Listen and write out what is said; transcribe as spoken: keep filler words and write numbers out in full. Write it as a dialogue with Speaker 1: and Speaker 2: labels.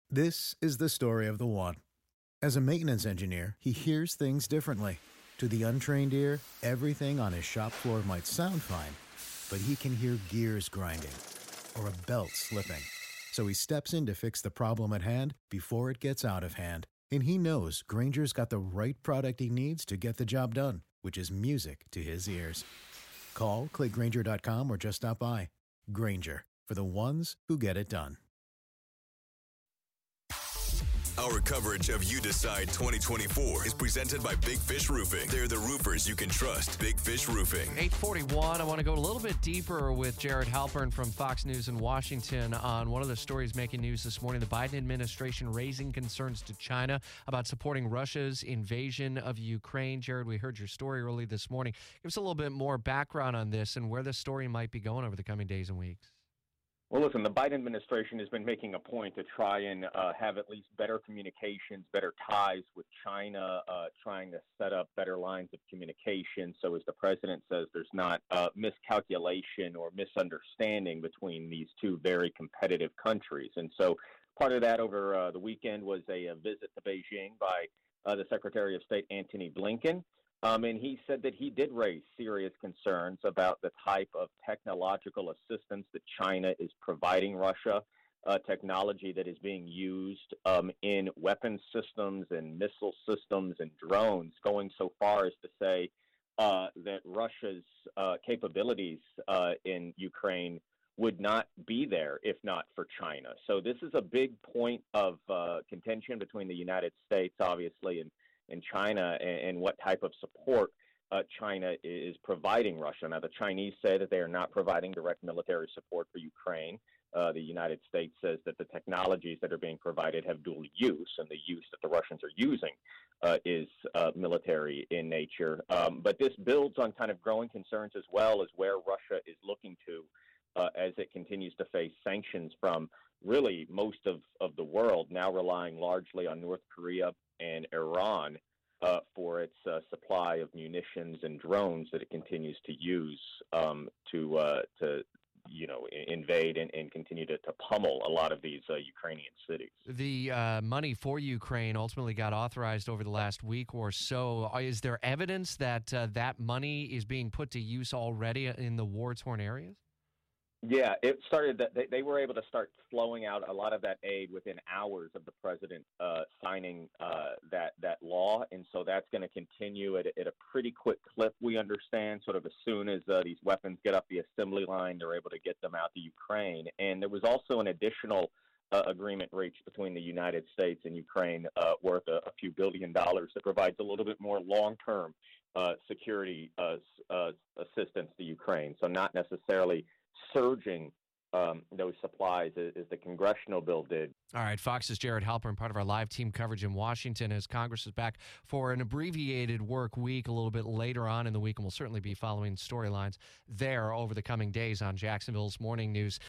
Speaker 1: This is the story of the one. As a maintenance engineer, he hears things differently. To the untrained ear, everything on his shop floor might sound fine, but he can hear gears grinding or a belt slipping. So he steps in to fix the problem at hand before it gets out of hand. And he knows Grainger's got the right product he needs to get the job done, which is music to his ears. Call, click Grainger dot com, or just stop by. Grainger, for the ones who get it done.
Speaker 2: Our coverage of You Decide twenty twenty-four is presented by Big Fish Roofing. They're the roofers you can trust. Big Fish Roofing.
Speaker 3: eight forty-one, I want to go a little bit deeper with Jared Halpern from Fox News in Washington on one of the stories making news this morning. The Biden administration raising concerns to China about supporting Russia's invasion of Ukraine. Jared, we heard your story early this morning. Give us a little bit more background on this and where this story might be going over the coming days and weeks.
Speaker 4: Well, listen, the Biden administration has been making a point to try and uh, have at least better communications, better ties with China, uh, trying to set up better lines of communication. So as the president says, there's not uh, miscalculation or misunderstanding between these two very competitive countries. And so part of that over uh, the weekend was a, a visit to Beijing by uh, the Secretary of State, Antony Blinken. Um, and he said that he did raise serious concerns about the type of technological assistance that China is providing Russia, uh, technology that is being used um, in weapon systems and missile systems and drones, going so far as to say uh, that Russia's uh, capabilities uh, in Ukraine would not be there if not for China. So this is a big point of uh, contention between the United States, obviously, and in China, and, and what type of support uh, China is providing Russia. Now, the Chinese say that they are not providing direct military support for Ukraine. Uh, the United States says that the technologies that are being provided have dual use, and the use that the Russians are using uh, is uh, military in nature. Um, but this builds on kind of growing concerns as well as where Russia is looking to uh, as it continues to face sanctions from really most of, of the world, now relying largely on North Korea and Iran uh, for its uh, supply of munitions and drones that it continues to use um, to, uh, to you know, invade and, and continue to, to pummel a lot of these uh, Ukrainian cities.
Speaker 3: The uh, money for Ukraine ultimately got authorized over the last week or so. Is there evidence that uh, that money is being put to use already in the war-torn areas?
Speaker 4: Yeah, it started that they, they were able to start flowing out a lot of that aid within hours of the president uh, signing uh, that that law, and so that's going to continue at, at a pretty quick clip. We understand, sort of as soon as uh, these weapons get up the assembly line, they're able to get them out to Ukraine. And there was also an additional uh, agreement reached between the United States and Ukraine uh, worth a, a few billion dollars that provides a little bit more long-term uh, security uh, uh, assistance to Ukraine. So not necessarily surging um, those supplies as, as the congressional bill did.
Speaker 3: All right, Fox's Jared Halpern, part of our live team coverage in Washington as Congress is back for an abbreviated work week a little bit later on in the week, and we'll certainly be following storylines there over the coming days on Jacksonville's Morning News.